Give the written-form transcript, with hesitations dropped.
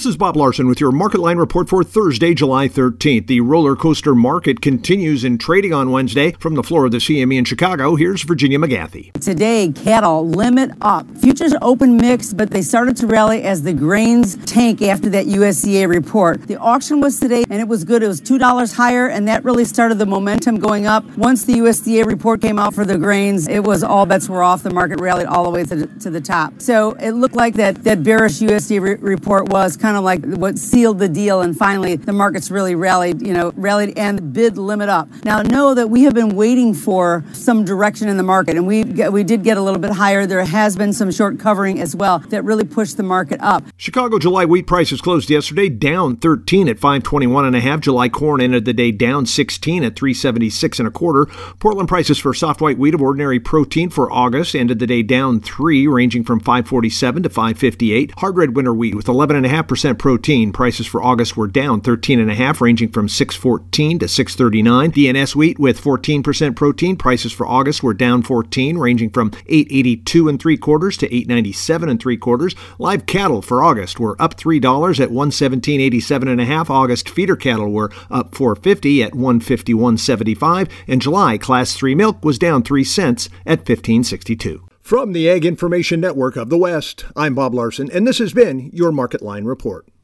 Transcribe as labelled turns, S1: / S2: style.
S1: This is Bob Larson with your Market Line report for Thursday, July 13th. The roller coaster market continues in trading on Wednesday. From the floor of the CME in Chicago, here's Virginia McGathy.
S2: Today, cattle limit up. Futures open mixed, but they started to rally as the grains tank after that USDA report. The auction was today, and it was good. It was $2 higher, and that really started the momentum going up. Once the USDA report came out for the grains, it was all bets were off. The market rallied all the way to the top. So it looked like that bearish USDA report was kind of like what sealed the deal, and finally the markets really rallied and bid limit up. Now know that we have been waiting for some direction in the market, and we did get a little bit higher. There has been some short covering as well that really pushed the market up.
S1: Chicago July wheat prices closed yesterday down 13 at 521.5. July corn ended the day down 16 at 376.25. Portland prices for soft white wheat of ordinary protein for August ended the day down 3, ranging from 547 to 558. Hard red winter wheat with 11.5% protein prices for August were down 13.5, ranging from 614 to 639. DNS wheat with 14% protein prices for August were down 14, ranging from 882.75 to 897.75. Live cattle for August were up $3 at 117.87.5. August feeder cattle were up $4.50 at 151.75, and July Class 3 milk was down 3 cents at 15.62. From the Ag Information Network of the West, I'm Bob Larson, and this has been your Market Line report.